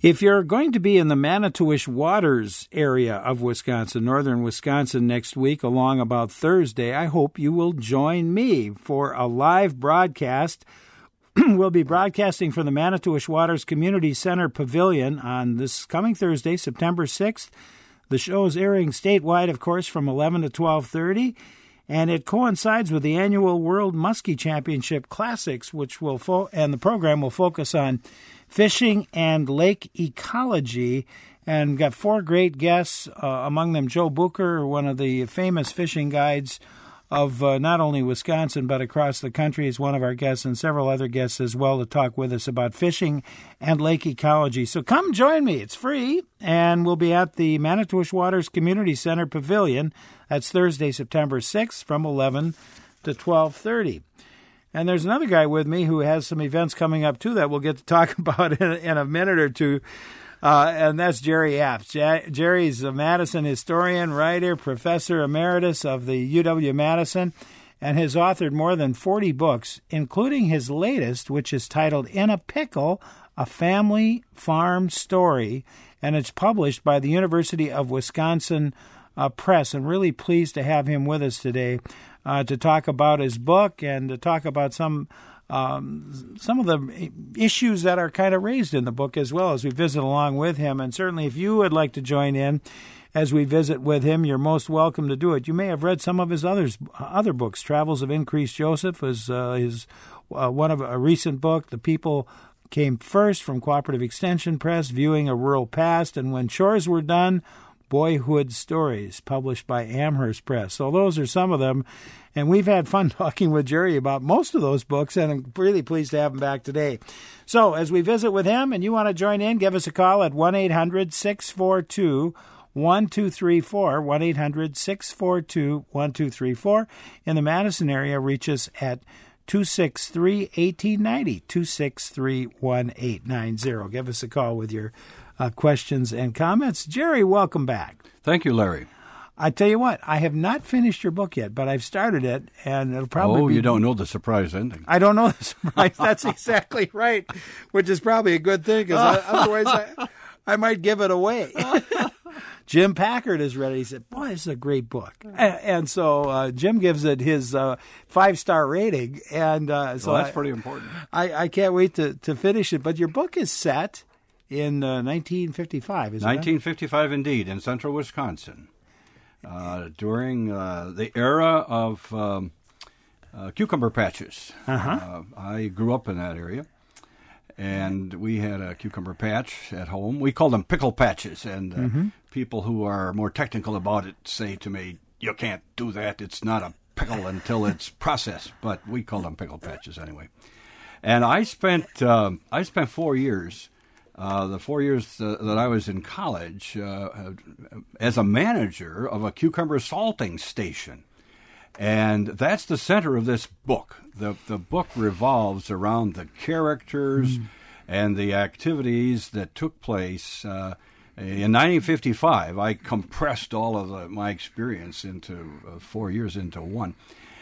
If you're going to be in the Manitowish Waters area of Wisconsin, northern Wisconsin, next week along about Thursday, I hope you will join me for a live broadcast. We'll be broadcasting from the Manitowish Waters Community Center Pavilion on this coming Thursday, September 6th. The show is airing statewide, of course, from 11 to 12:30, and it coincides with the annual World Muskie Championship Classics, which will and the program will focus on fishing and lake ecology, and got four great guests, among them Joe Bucher, one of the famous fishing guides of not only Wisconsin but across the country, is one of our guests, and several other guests as well to talk with us about fishing and lake ecology. So come join me. It's free, and we'll be at the Manitowish Waters Community Center Pavilion. That's Thursday, September 6th from 11 to 12:30. And there's another guy with me who has some events coming up, too, that we'll get to talk about in a minute or two, and that's Jerry Apps. Jerry's a Madison historian, writer, professor emeritus of the UW-Madison, and has authored more than 40 books, including his latest, which is titled In a Pickle, A Family Farm Story, and it's published by the University of Wisconsin Press. I'm really pleased to have him with us today to talk about his book and to talk about some of the issues that are kind of raised in the book as well as we visit along with him. And certainly if you would like to join in as we visit with him, you're most welcome to do it. You may have read some of his other books. Travels of Increased Joseph was his one of a recent book. The People Came First from Cooperative Extension Press, Viewing a Rural Past, and When Chores Were Done, Boyhood Stories, published by Amherst Press. So those are some of them, and we've had fun talking with Jerry about most of those books, and I'm really pleased to have him back today. So as we visit with him and you want to join in, give us a call at 1-800-642-1234, 1-800-642-1234. In the Madison area, reach us at 263-1890, 263-1890. Give us a call with your questions and comments. Jerry, welcome back. Thank you, Larry. I tell you what, I have not finished your book yet, but I've started it, and it'll probably you don't know the surprise ending. I don't know the surprise. That's exactly right, which is probably a good thing, because otherwise I might give it away. Jim Packard is ready. He said, boy, this is a great book. And so Jim gives it his 5-star rating. And so that's pretty important. I can't wait to finish it. But your book is set in 1955, isn't it? 1955, indeed, in central Wisconsin, during the era of cucumber patches. I grew up in that area, and we had a cucumber patch at home. We called them pickle patches, and people who are more technical about it say to me, you can't do that. It's not a pickle until it's processed, but we call them pickle patches anyway. And I spent 4 years. The 4 years that I was in college as a manager of a cucumber salting station. And that's the center of this book. The book revolves around the characters and the activities that took place. In 1955, I compressed all of my experience into 4 years into one.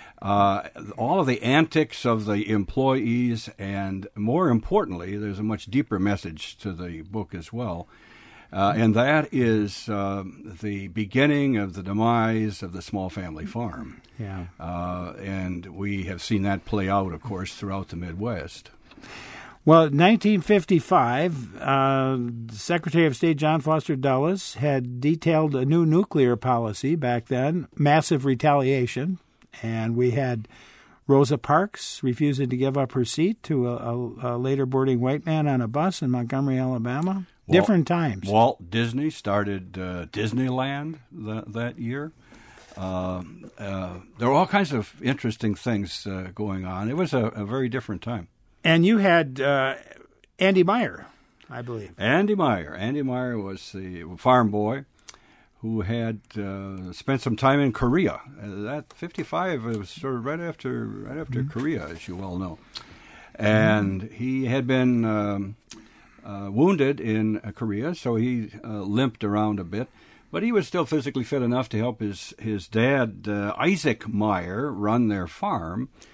All of the antics of the employees, and more importantly, there's a much deeper message to the book as well, and that is the beginning of the demise of the small family farm. Yeah. And we have seen that play out, of course, throughout the Midwest. Well, 1955, Secretary of State John Foster Dulles had detailed a new nuclear policy back then, massive retaliation. And we had Rosa Parks refusing to give up her seat to a later boarding white man on a bus in Montgomery, Alabama. Different times. Walt Disney started Disneyland that year. There were all kinds of interesting things going on. It was a very different time. And you had Andy Meyer, I believe. Andy Meyer. Andy Meyer was the farm boy who had spent some time in Korea. That 55 was sort of right after Korea, as you well know. And he had been wounded in Korea, so he limped around a bit. But he was still physically fit enough to help his dad, Isaac Meyer, run their farm.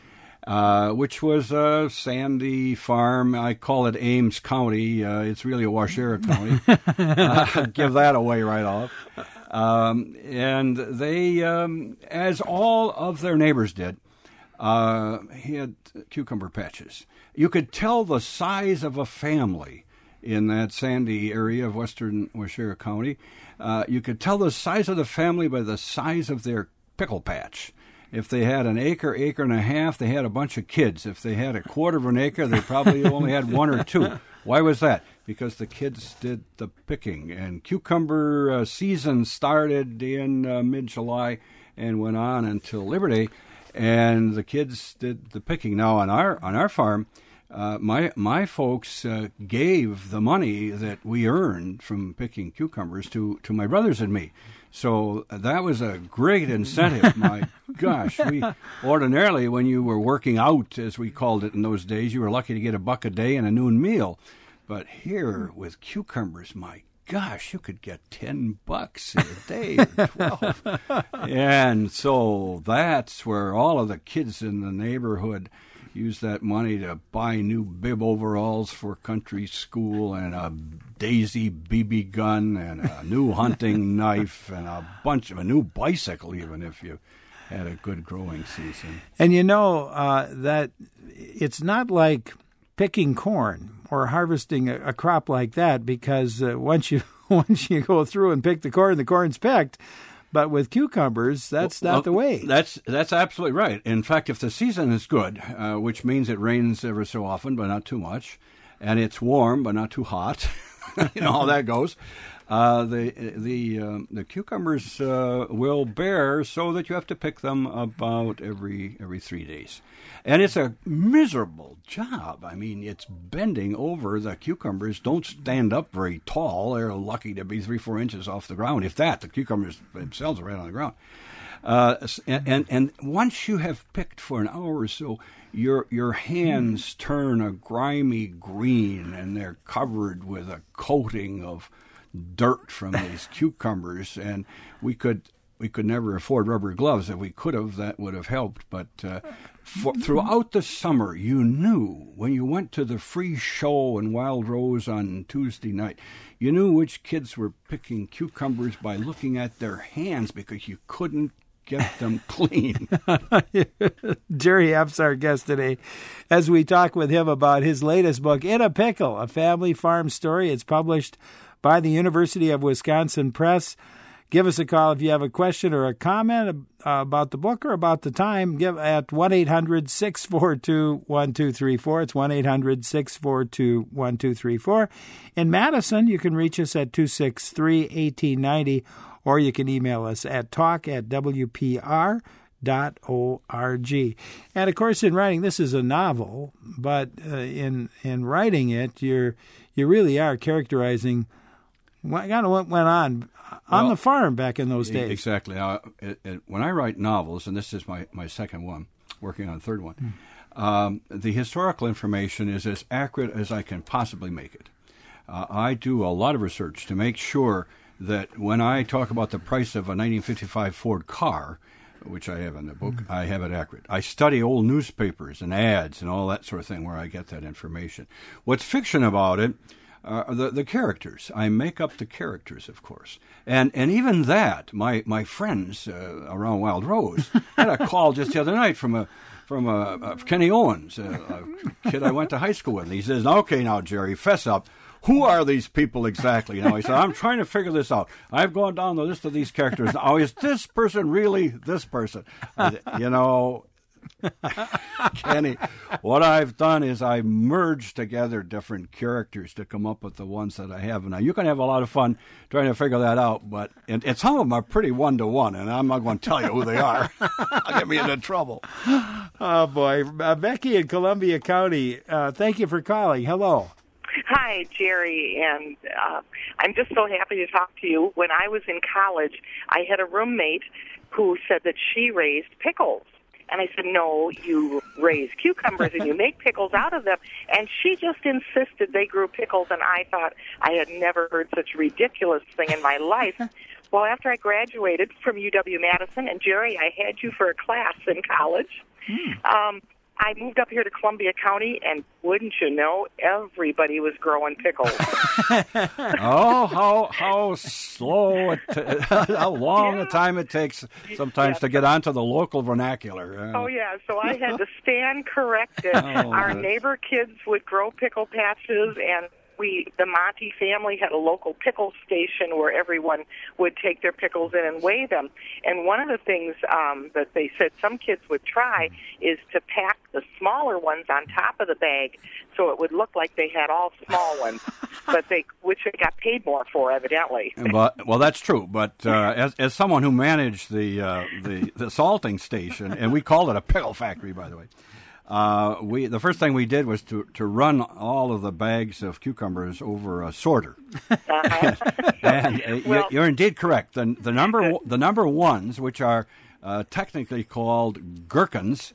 which was a sandy farm. I call it Ames County. It's really a Waushara County. Give that away right off. And they, as all of their neighbors did, he had cucumber patches. You could tell the size of a family in that sandy area of western Waushara County. You could tell the size of the family by the size of their pickle patch. If they had an acre, acre and a half, they had a bunch of kids. If they had a quarter of an acre, they probably only had one or two. Why was that? Because the kids did the picking. And cucumber season started in mid-July and went on until Labor Day, and the kids did the picking. Now, on our farm, my folks gave the money that we earned from picking cucumbers to my brothers and me. So that was a great incentive. My gosh, we ordinarily, when you were working out, as we called it in those days, you were lucky to get $1 a day and a noon meal. But here with cucumbers, my gosh, you could get $10 a day, or 12. And so that's where all of the kids in the neighborhood used that money to buy new bib overalls for country school and a Daisy BB gun and a new hunting knife and a new bicycle, even if you had a good growing season. And you know that it's not like picking corn or harvesting a crop like that, because once you go through and pick the corn's picked. But with cucumbers, that's not the way. That's absolutely right. In fact, if the season is good, which means it rains ever so often, but not too much, and it's warm but not too hot, you know how that goes. The cucumbers will bear so that you have to pick them about every 3 days. And it's a miserable job. I mean, it's bending over. The cucumbers don't stand up very tall. They're lucky to be 3-4 inches off the ground. If that, the cucumbers themselves are right on the ground. And once you have picked for an hour or so, your hands turn a grimy green, and they're covered with a coating of dirt from these cucumbers. And we could never afford rubber gloves. If we could have, that would have helped. But throughout the summer, you knew when you went to the free show in Wild Rose on Tuesday night, you knew which kids were picking cucumbers by looking at their hands, because you couldn't get them clean. Jerry Epps, our guest today, as we talk with him about his latest book, In a Pickle, a family farm story. It's published by the University of Wisconsin Press. Give us a call if you have a question or a comment about the book or about the time. Give at 1-800-642-1234. It's 1-800-642-1234. In Madison, you can reach us at 263-1890, or you can email us at talk@wpr.org. And, of course, in writing, this is a novel, but in writing it, you really are characterizing what went on the farm back in those days. Exactly. When I write novels, and this is my second one, working on a third one, the historical information is as accurate as I can possibly make it. I do a lot of research to make sure that when I talk about the price of a 1955 Ford car, which I have in the book, I have it accurate. I study old newspapers and ads and all that sort of thing where I get that information. What's fiction about it are the characters. I make up the characters, of course. And even that, my friends around Wild Rose had a call just the other night from Kenny Owens, a kid I went to high school with. And he says, "Okay, now, Jerry, fess up. Who are these people exactly?" He said, "I'm trying to figure this out. I've gone down the list of these characters. Now, is this person really this person?" Kenny, what I've done is I've merged together different characters to come up with the ones that I have. Now, you can have a lot of fun trying to figure that out, but and some of them are pretty one-to-one, and I'm not going to tell you who they are. I'll get me into trouble. Oh, boy. Becky in Columbia County, thank you for calling. Hello. Hi, Jerry, and I'm just so happy to talk to you. When I was in college, I had a roommate who said that she raised pickles. And I said, "No, you raise cucumbers and you make pickles out of them." And she just insisted they grew pickles, and I thought I had never heard such a ridiculous thing in my life. Well, after I graduated from UW-Madison, and Jerry, I had you for a class in college, I moved up here to Columbia County, and wouldn't you know, everybody was growing pickles. Oh, how slow, how long a time it takes sometimes to get onto the local vernacular. Oh, yeah, so I had to stand corrected. Our neighbor kids would grow pickle patches, and the Monty family had a local pickle station where everyone would take their pickles in and weigh them. And one of the things that they said some kids would try is to pack the smaller ones on top of the bag so it would look like they had all small ones, which they got paid more for, evidently. Well, that's true. But as someone who managed the salting station, and we called it a pickle factory, by the way, the first thing we did was to run all of the bags of cucumbers over a sorter. And you're indeed correct. The number ones, which are technically called gherkins,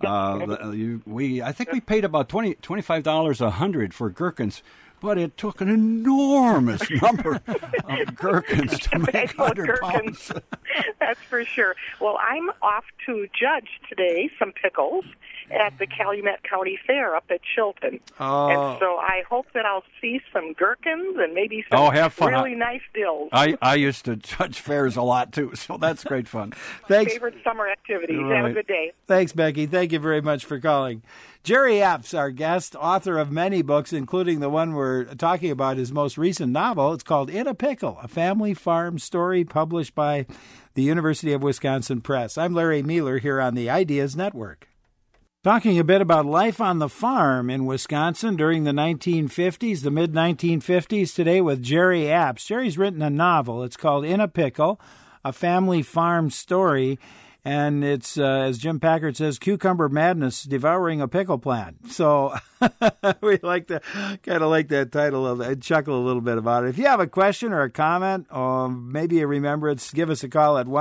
I think we paid about $25 a hundred for gherkins. But it took an enormous number of gherkins to make 100 pounds. That's for sure. Well, I'm off to judge today some pickles at the Calumet County Fair up at Chilton. And so I hope that I'll see some gherkins and maybe some really nice dills. I used to judge fairs a lot, too, so that's great fun. Thanks. Favorite summer activity. Right. Have a good day. Thanks, Becky. Thank you very much for calling. Jerry Epps, our guest, author of many books, including the one we're talking about, his most recent novel. It's called In a Pickle, a family farm story published by the University of Wisconsin Press. I'm Larry Mueller here on the Ideas Network. Talking a bit about life on the farm in Wisconsin during the 1950s, the mid-1950s, today with Jerry Epps. Jerry's written a novel. It's called In a Pickle, a family farm story. And it's, as Jim Packard says, cucumber madness devouring a pickle plant. So we like to kind of like that title. I chuckle a little bit about it. If you have a question or a comment or maybe a remembrance, give us a call at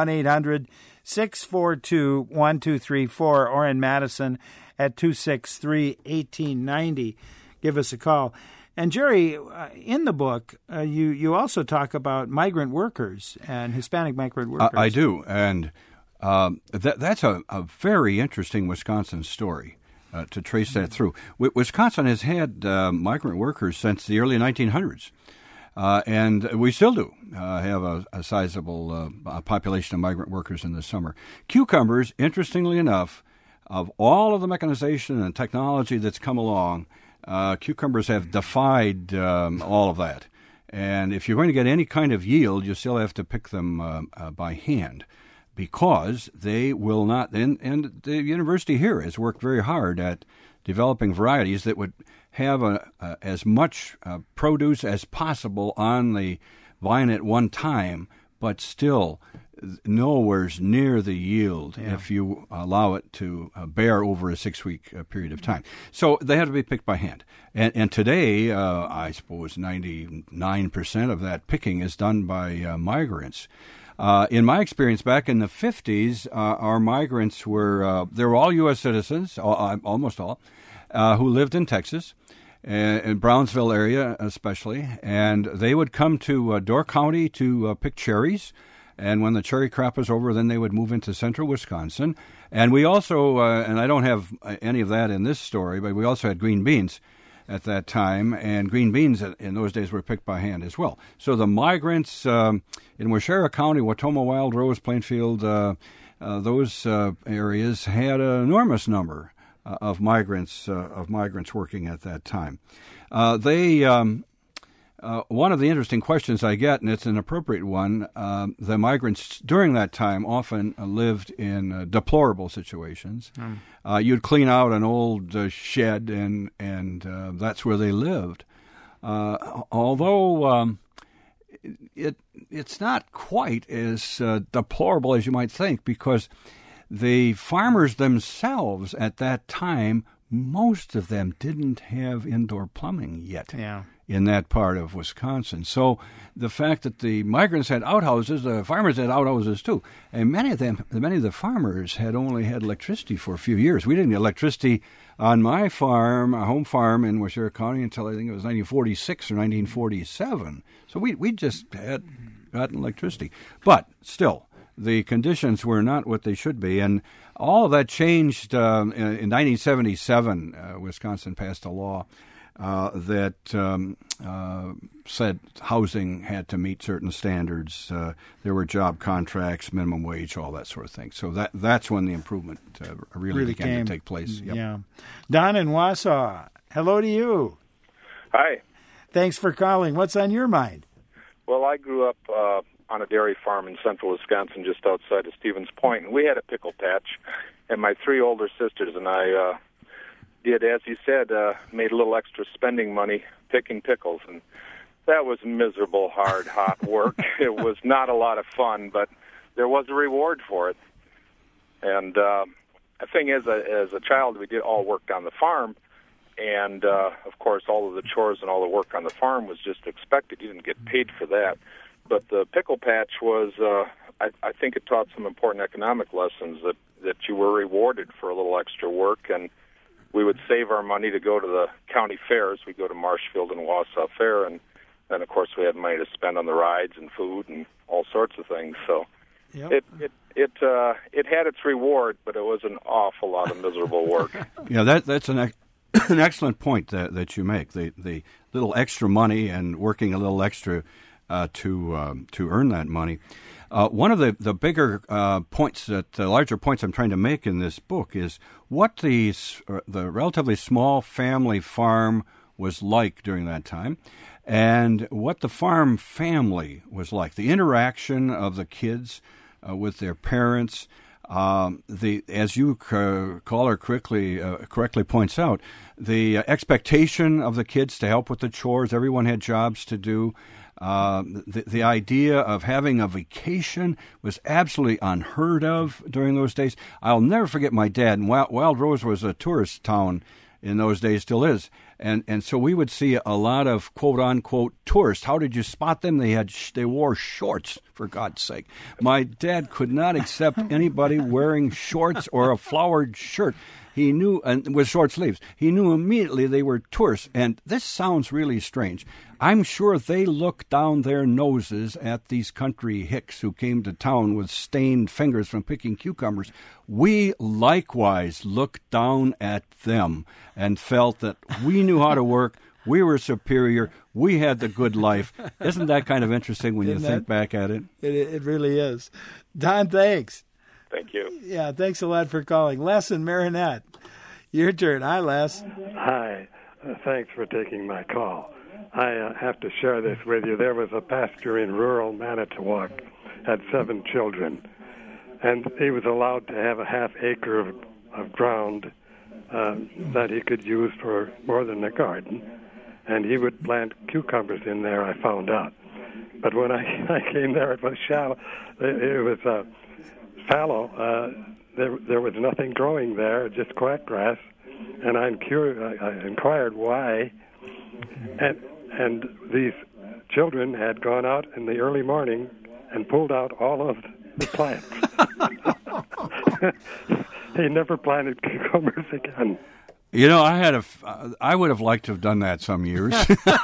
1-800-642-1234 or in Madison at 263-1890. Give us a call. And Jerry, in the book, you also talk about migrant workers and Hispanic migrant workers. I do, and that's a very interesting Wisconsin story to trace that through. Wisconsin has had migrant workers since the early 1900s, and we still do have a sizable population of migrant workers in the summer. Cucumbers, interestingly enough, of all of the mechanization and technology that's come along, cucumbers have defied all of that. And if you're going to get any kind of yield, you still have to pick them by hand, because they will not, and the university here has worked very hard at developing varieties that would have as much produce as possible on the vine at one time, but still nowhere near the yield if you allow it to bear over a 6-week period of time. So they have to be picked by hand. And today, I suppose 99% of that picking is done by migrants. In my experience, back in the 50s, our migrants were all U.S. citizens, almost all, who lived in Texas, in Brownsville area especially, and they would come to Door County to pick cherries, and when the cherry crop was over, then they would move into central Wisconsin. And we also, and I don't have any of that in this story, but we also had green beans at that time, and green beans in those days were picked by hand as well. So the migrants in Waushara County, Watoma, Wild Rose, Plainfield, those areas had an enormous number of migrants working at that time. One of the interesting questions I get, and it's an appropriate one, the migrants during that time often lived in deplorable situations. You'd clean out an old shed, and that's where they lived. Although it's not quite as deplorable as you might think, because the farmers themselves at that time, most of them didn't have indoor plumbing yet. In that part of Wisconsin. So the fact that the migrants had outhouses, the farmers had outhouses too. And many of the farmers had only had electricity for a few years. We didn't get electricity on my farm, a home farm in Waushara County, until I think it was 1946 or 1947. So we just had gotten electricity. But still, the conditions were not what they should be. And all of that changed in 1977. Wisconsin passed a law that said housing had to meet certain standards. There were job contracts, minimum wage, all that sort of thing. So that's when the improvement really began to take place. Yep. Yeah. Don in Wausau, hello to you. Hi. Thanks for calling. What's on your mind? Well, I grew up on a dairy farm in central Wisconsin just outside of Stevens Point, and we had a pickle patch, and my 3 older sisters and I did, as you said, made a little extra spending money picking pickles, and that was miserable, hard, hot work. It was not a lot of fun, but there was a reward for it. And the thing is, as a child, we did all work on the farm, and, of course, all of the chores and all the work on the farm was just expected. You didn't get paid for that. But the pickle patch was, I think it taught some important economic lessons that you were rewarded for a little extra work, and we would save our money to go to the county fairs. We'd go to Marshfield and Wausau Fair, and then, of course, we had money to spend on the rides and food and all sorts of things. So it had its reward, but it was an awful lot of miserable work. Yeah, that's an excellent point that you make. The little extra money and working a little extra to earn that money. One of the bigger points, the larger points I'm trying to make in this book is what the relatively small family farm was like during that time, and what the farm family was like. The interaction of the kids with their parents. As you caller correctly points out, the expectation of the kids to help with the chores. Everyone had jobs to do. The idea of having a vacation was absolutely unheard of during those days. I'll never forget my dad. And Wild Rose was a tourist town in those days, still is. And so we would see a lot of quote-unquote tourists. How did you spot them? They wore shorts, for God's sake. My dad could not accept anybody wearing shorts or a flowered shirt. He knew, and with short sleeves, he knew immediately they were tourists. And this sounds really strange. I'm sure they looked down their noses at these country hicks who came to town with stained fingers from picking cucumbers. We likewise looked down at them and felt that we knew how to work. We were superior. We had the good life. Isn't that kind of interesting when you think back at it? It really is. Don, thanks. Thank you. Yeah, thanks a lot for calling. Les and Marinette, your turn. Hi, Les. Hi. Thanks for taking my call. I have to share this with you. There was a pastor in rural Manitowoc, had 7 children, and he was allowed to have a half acre of ground that he could use for more than a garden, and he would plant cucumbers in there, I found out. But when I came there, it was shallow. It was fallow. There was nothing growing there, just quackgrass, and I inquired why, and these children had gone out in the early morning and pulled out all of the plants. He never planted cucumbers again. You know, I would have liked to have done that some years.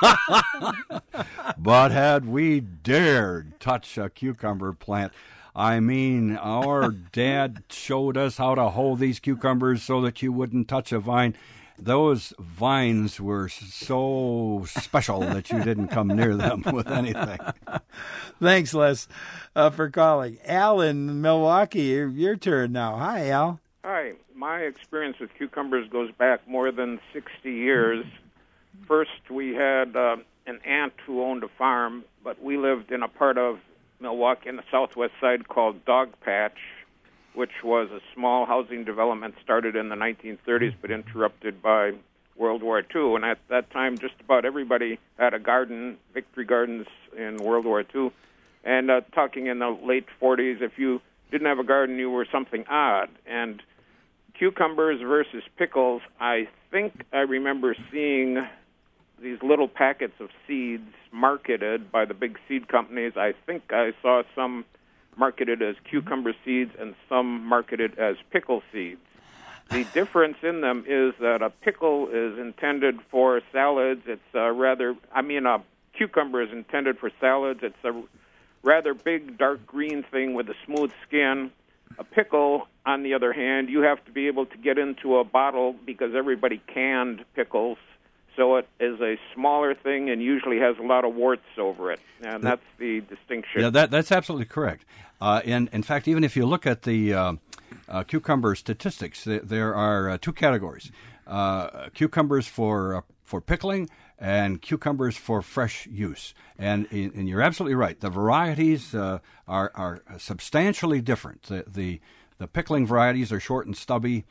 But had we dared touch a cucumber plant, I mean, our dad showed us how to hoe these cucumbers so that you wouldn't touch a vine. Those vines were so special that you didn't come near them with anything. Thanks, Les, for calling. Al in Milwaukee, your turn now. Hi, Al. Hi. My experience with cucumbers goes back more than 60 years. First, we had an aunt who owned a farm, but we lived in a part of Milwaukee in the southwest side called Dog Patch, which was a small housing development started in the 1930s but interrupted by World War II. And at that time, just about everybody had a garden, Victory Gardens in World War II. And talking in the late 40s, if you didn't have a garden, you were something odd. And cucumbers versus pickles, I think I remember seeing these little packets of seeds marketed by the big seed companies. I think I saw some marketed as cucumber seeds and some marketed as pickle seeds. The difference in them is that a pickle is intended for salads. It's a cucumber is intended for salads. It's a rather big, dark green thing with a smooth skin. A pickle, on the other hand, you have to be able to get into a bottle because everybody canned pickles. So it is a smaller thing and usually has a lot of warts over it. And that's the distinction. Yeah, that's absolutely correct. In fact, even if you look at the cucumber statistics, there are two categories. Cucumbers for pickling and cucumbers for fresh use. And you're absolutely right. The varieties are substantially different. The pickling varieties are short and stubby.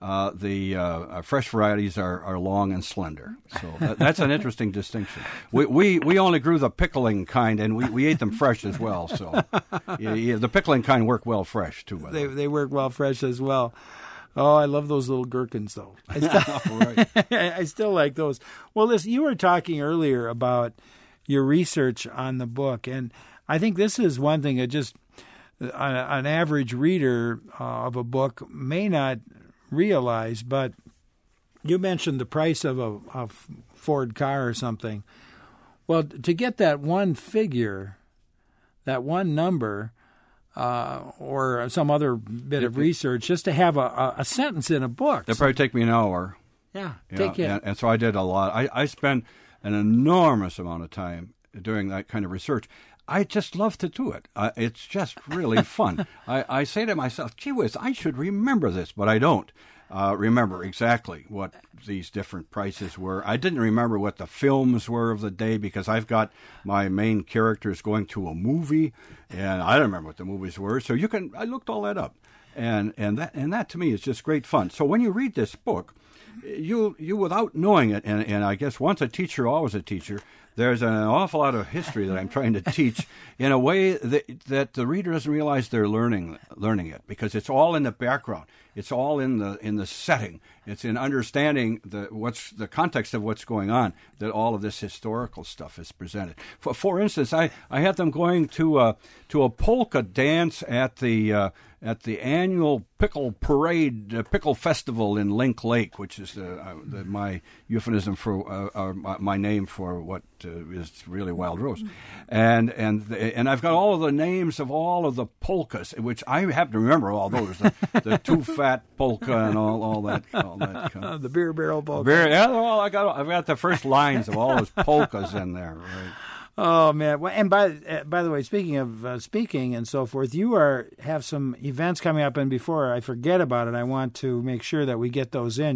The fresh varieties are long and slender. So that's an interesting distinction. We only grew the pickling kind, and we ate them fresh as well. So the pickling kind work well fresh, too. They work well fresh as well. Oh, I love those little gherkins, though. I still like those. Well, listen, you were talking earlier about your research on the book, and I think this is one thing that just an average reader of a book may not realize, but you mentioned the price of a Ford car or something. Well, to get that one figure, that one number, or some other bit of research, just to have a sentence in a book. That'd probably take me an hour. Yeah, and so I did a lot. I spent an enormous amount of time doing that kind of research. I just love to do it. It's just really fun. I say to myself, gee whiz, I should remember this, but I don't remember exactly what these different prices were. I didn't remember what the films were of the day because I've got my main characters going to a movie, and I don't remember what the movies were. So I looked all that up, and that to me is just great fun. So when you read this book, you without knowing it, and I guess once a teacher, always a teacher. There's an awful lot of history that I'm trying to teach in a way that the reader doesn't realize they're learning it, because it's all in the background. It's all in the setting. It's in understanding the context of what's going on that all of this historical stuff is presented. For instance, I had them going to a polka dance at the annual pickle parade, pickle festival in Link Lake, which is my euphemism for my name for what is really Wild Rose, and I've got all of the names of all of the polkas, which I have to remember all those, the Too Fat polka and all that the beer barrel polka. I've got the first lines of all those polkas in there. Right. Oh man! Well, and by the way, speaking of speaking and so forth, you have some events coming up, and before I forget about it, I want to make sure that we get those in.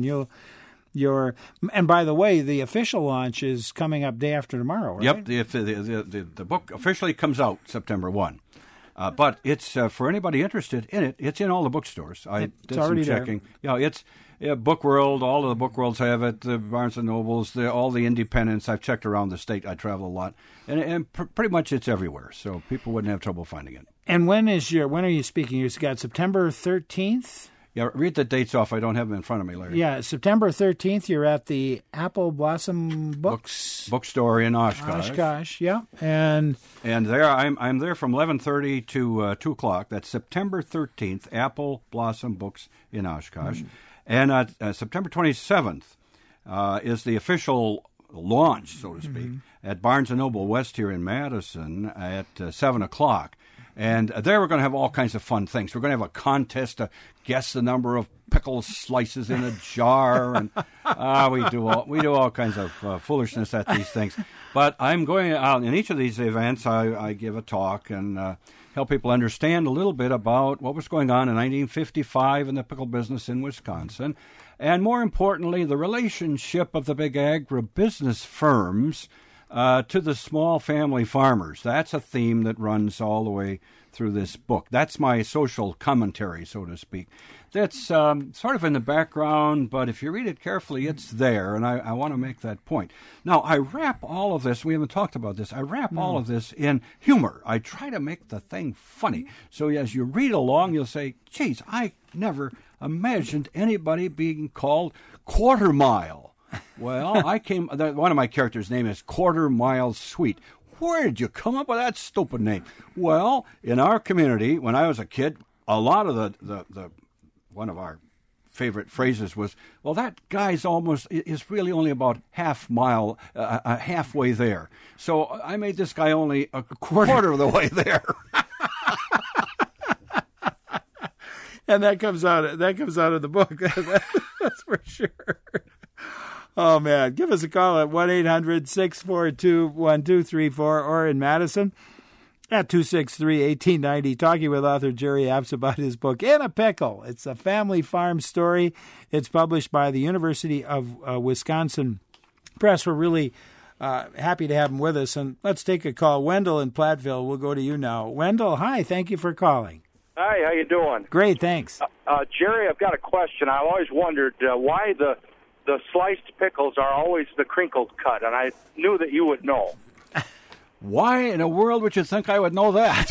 And by the way, the official launch is coming up day after tomorrow, right? Yep. The book officially comes out September 1. But it's for anybody interested in it. It's in all the bookstores. I did some checking. There. Yeah, it's Book World. All of the Book Worlds have it. The Barnes and Nobles. All the independents. I've checked around the state. I travel a lot, and pretty much it's everywhere. So people wouldn't have trouble finding it. And when are you speaking? You've got September 13th. Yeah, read the dates off. I don't have them in front of me, Larry. Yeah, September 13th, you're at the Apple Blossom Bookstore in Oshkosh. Oshkosh, yeah. And there I'm there from 11:30 to 2 o'clock. That's September 13th, Apple Blossom Books in Oshkosh. And September 27th is the official launch, so to speak, at Barnes & Noble West here in Madison at 7 o'clock. And there we're going to have all kinds of fun things. We're going to have a contest to guess the number of pickle slices in a jar, and we do all kinds of foolishness at these things. But I'm going out in each of these events. I give a talk and help people understand a little bit about what was going on in 1955 in the pickle business in Wisconsin, and more importantly, the relationship of the big agribusiness firms to the small family farmers. That's a theme that runs all the way through this book. That's my social commentary, so to speak. That's sort of in the background, but if you read it carefully, it's there, and I want to make that point. Now, I wrap all of this, we haven't talked about this, I wrap all of this in humor. I try to make the thing funny. So as you read along, you'll say, geez, I never imagined anybody being called Quarter Mile. Well, one of my characters' name is Quarter Mile Sweet. Where did you come up with that stupid name? Well, in our community, when I was a kid, a lot of one of our favorite phrases was, well, that guy's is really only about halfway there. So I made this guy only a quarter of the way there. And that comes out of the book. That's for sure. Oh, man. Give us a call at 1-800-642-1234 or in Madison at 263-1890. Talking with author Jerry Apps about his book, In a Pickle. It's a family farm story. It's published by the University of Wisconsin Press. We're really happy to have him with us. And let's take a call. Wendell in Platteville. We'll go to you now. Wendell, hi. Thank you for calling. Hi, how you doing? Great, thanks. Jerry, I've got a question. I've always wondered why the sliced pickles are always the crinkled cut, and I knew that you would know. Why in the world would you think I would know that?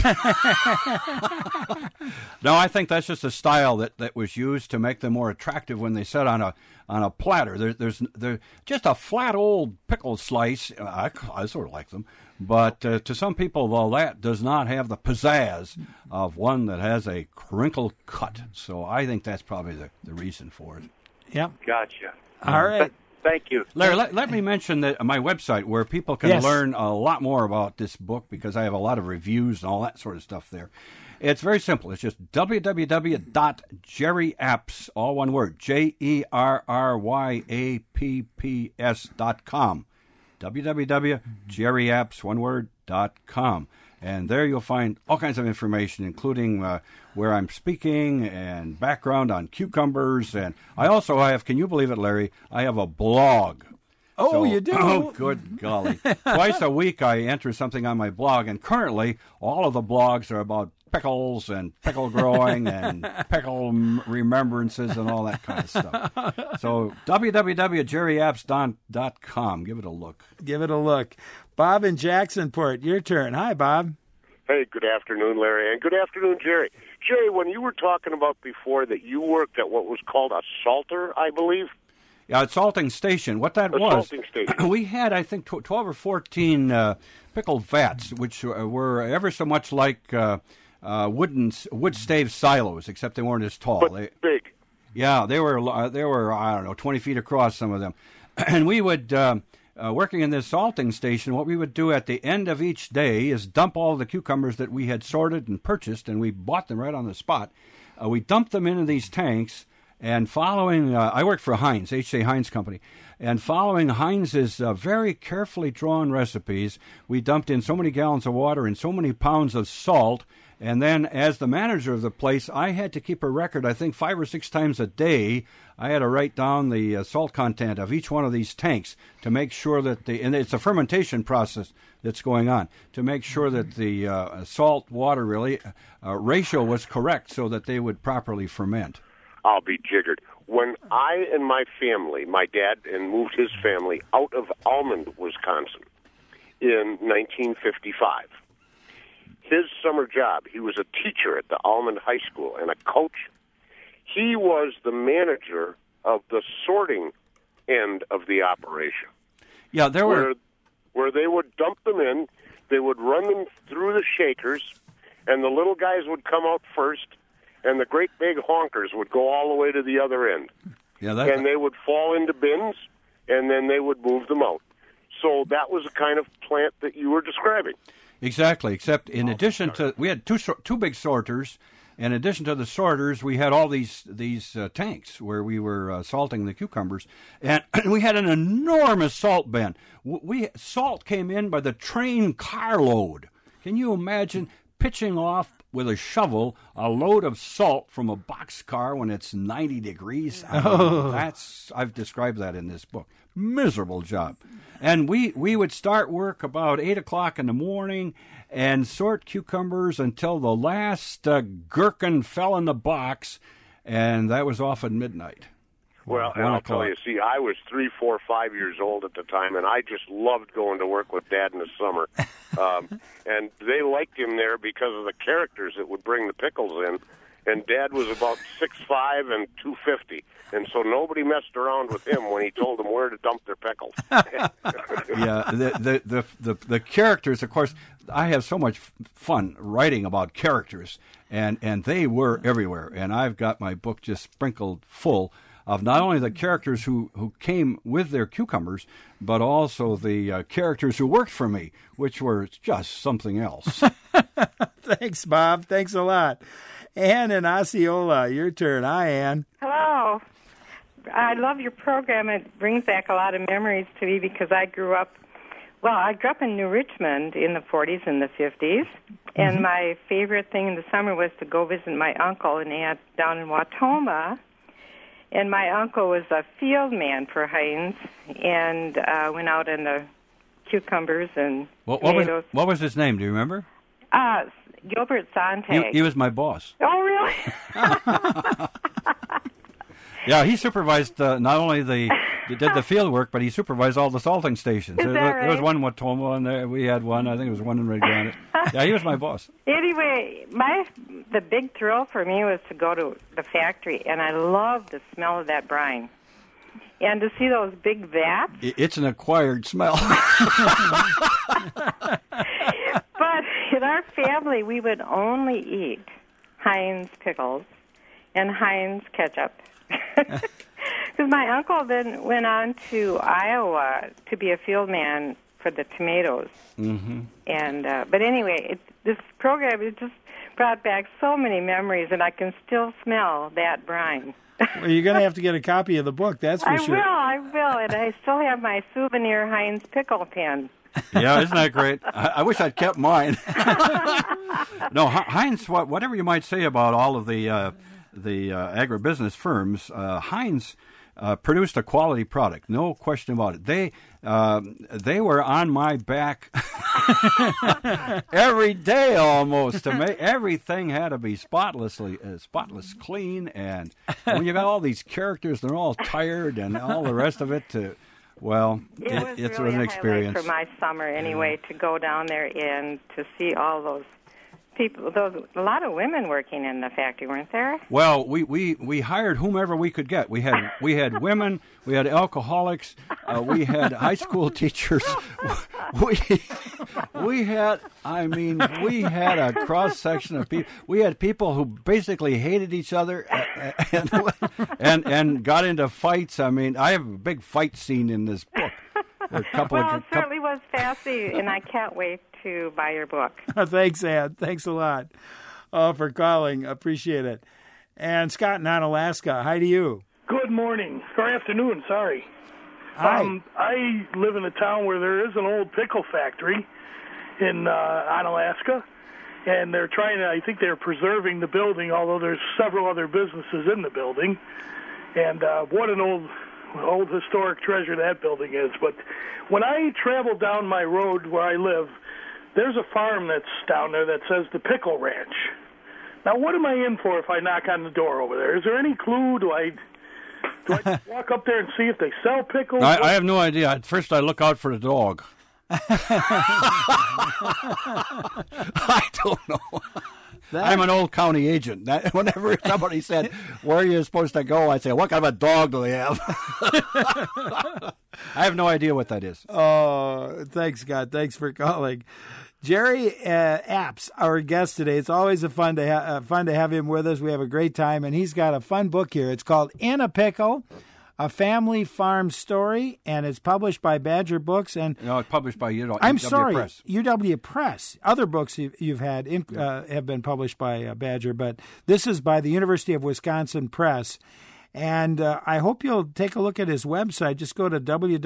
No, I think that's just a style that was used to make them more attractive when they sit on a platter. There's just a flat old pickle slice. I sort of like them, but to some people, though, that does not have the pizzazz of one that has a crinkled cut. So I think that's probably the reason for it. Yep. Gotcha. All right. Thank you. Larry, let me mention my website where people can learn a lot more about this book, because I have a lot of reviews and all that sort of stuff there. It's very simple. It's just www.jerryapps, all one word, JERRYAPPS.com. www.jerryapps, one word, .com. And there you'll find all kinds of information, including where I'm speaking and background on cucumbers. And I also have, can you believe it, Larry, I have a blog. Oh, so, you do? Oh, good golly. Twice a week I enter something on my blog, and currently all of the blogs are about pickles and pickle growing and pickle remembrances and all that kind of stuff. So www.jerryapps.com. Give it a look. Give it a look. Bob in Jacksonport, your turn. Hi, Bob. Hey, good afternoon, Larry, and good afternoon, Jerry. Jerry, when you were talking about before that you worked at what was called a salter, I believe? Yeah, a salting station. What that was, salting station. We had, I think, 12 or 14 pickle vats, which were ever so much like wood stave silos, except they weren't as tall. But big. Yeah, they were, I don't know, 20 feet across, some of them. And we would, working in this salting station, what we would do at the end of each day is dump all the cucumbers that we had sorted and purchased, and we bought them right on the spot. We dumped them into these tanks, and following, I worked for Heinz, H.J. Heinz Company, and following Heinz's very carefully drawn recipes, we dumped in so many gallons of water and so many pounds of salt. And then, as the manager of the place, I had to keep a record, I think 5 or 6 times a day. I had to write down the salt content of each one of these tanks to make sure that and it's a fermentation process that's going on, to make sure that the salt-water ratio was correct so that they would properly ferment. I'll be jiggered. When I and my family, my dad moved his family out of Almond, Wisconsin in 1955, his summer job, he was a teacher at the Almond High School and a coach. He was the manager of the sorting end of the operation. Yeah, there were... Where they would dump them in, they would run them through the shakers, and the little guys would come out first, and the great big honkers would go all the way to the other end. Yeah, and they would fall into bins, and then they would move them out. So that was the kind of plant that you were describing. Exactly, except in addition to, we had two big sorters. In addition to the sorters, we had all these tanks where we were salting the cucumbers, and we had an enormous salt bin. Salt came in by the train carload. Can you imagine pitching off with a shovel a load of salt from a boxcar when it's 90 degrees? I've described that in this book. Miserable job. And we would start work about 8 o'clock in the morning and sort cucumbers until the last gherkin fell in the box, and that was off at midnight. Well, and I'll tell you, see, I was 3, 4, 5 years old at the time, and I just loved going to work with Dad in the summer. And they liked him there because of the characters that would bring the pickles in. and Dad was about 6'5" and 250, and so nobody messed around with him when he told them where to dump their pickles. Yeah, the characters, of course, I have so much fun writing about characters, and they were everywhere, and I've got my book just sprinkled full of not only the characters who came with their cucumbers, but also the characters who worked for me, which were just something else. Thanks, Bob. Thanks a lot. Ann in Osceola, your turn. Hi, Ann. Hello. I love your program. It brings back a lot of memories to me because I grew up in New Richmond in the 40s and the 50s, and my favorite thing in the summer was to go visit my uncle and aunt down in Wautoma. And my uncle was a field man for Heinz and went out in the cucumbers and tomatoes. What was his name? Do you remember? Gilbert Sontag. He was my boss. Oh, really? Yeah, he supervised not only did the field work, but he supervised all the salting stations. Is that right? There was one in Wautoma, and we had one. I think it was one in Red Granite. Yeah, he was my boss. Anyway, the big thrill for me was to go to the factory, and I loved the smell of that brine. And to see those big vats. It's an acquired smell. But in our family, we would only eat Heinz pickles and Heinz ketchup. Because my uncle then went on to Iowa to be a field man for the tomatoes. Mm-hmm. And but anyway, this program it just brought back so many memories, and I can still smell that brine. Well, you're going to have to get a copy of the book, that's for sure. I will, and I still have my souvenir Heinz pickle pen. Yeah, isn't that great? I wish I'd kept mine. No, Heinz, whatever you might say about all of the agribusiness firms, Heinz produced a quality product, no question about it. They were on my back every day almost to make everything had to be spotless clean, and when you got all these characters, they're all tired and all the rest of it. It was really an experience for my summer anyway to go down there and to see all those people. A lot of women working in the factory, weren't there? Well, we hired whomever we could get. We had women, we had alcoholics, we had high school teachers. We had a cross section of people. We had people who basically hated each other and got into fights. I mean, I have a big fight scene in this book. It certainly was fascinating, and I can't wait to buy your book. Thanks, Ann. Thanks a lot for calling. Appreciate it. And Scott in Onalaska, hi to you. Good morning. Or afternoon, sorry. Hi. I live in a town where there is an old pickle factory in Onalaska, and I think they're preserving the building, although there's several other businesses in the building. And what an old historic treasure that building is. But when I travel down my road where I live, there's a farm that's down there that says the Pickle Ranch. Now, what am I in for if I knock on the door over there? Is there any clue? Do I walk up there and see if they sell pickles? I have no idea. At first, I look out for the dog. I don't know. I'm an old county agent. Whenever somebody said, where are you supposed to go, I'd say, what kind of a dog do they have? I have no idea what that is. Oh, thanks, Scott. Thanks for calling. Jerry Apps, our guest today. It's always fun to have him with us. We have a great time, and he's got a fun book here. It's called In a Pickle, A Family Farm Story, and it's published by Badger Books. And no, it's published by UW Press. UW Press. Other books you've had have been published by Badger, but this is by the University of Wisconsin Press. And I hope you'll take a look at his website. Just go to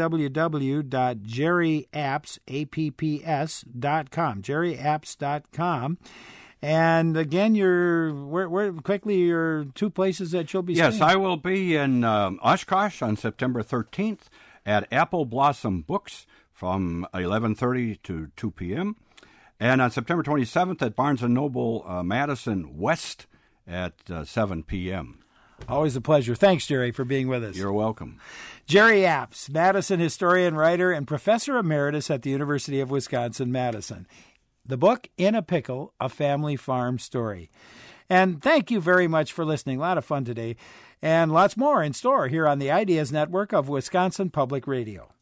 www.jerryapps.com, jerryapps.com. And again, where quickly your two places that you'll be staying? Yes, I will be in Oshkosh on September 13th at Apple Blossom Books from 11:30 to 2 p.m. And on September 27th at Barnes & Noble Madison West at 7 p.m. Always a pleasure. Thanks, Jerry, for being with us. You're welcome. Jerry Apps, Madison historian, writer, and professor emeritus at the University of Wisconsin-Madison. The book, In a Pickle, A Family Farm Story. And thank you very much for listening. A lot of fun today. And lots more in store here on the Ideas Network of Wisconsin Public Radio.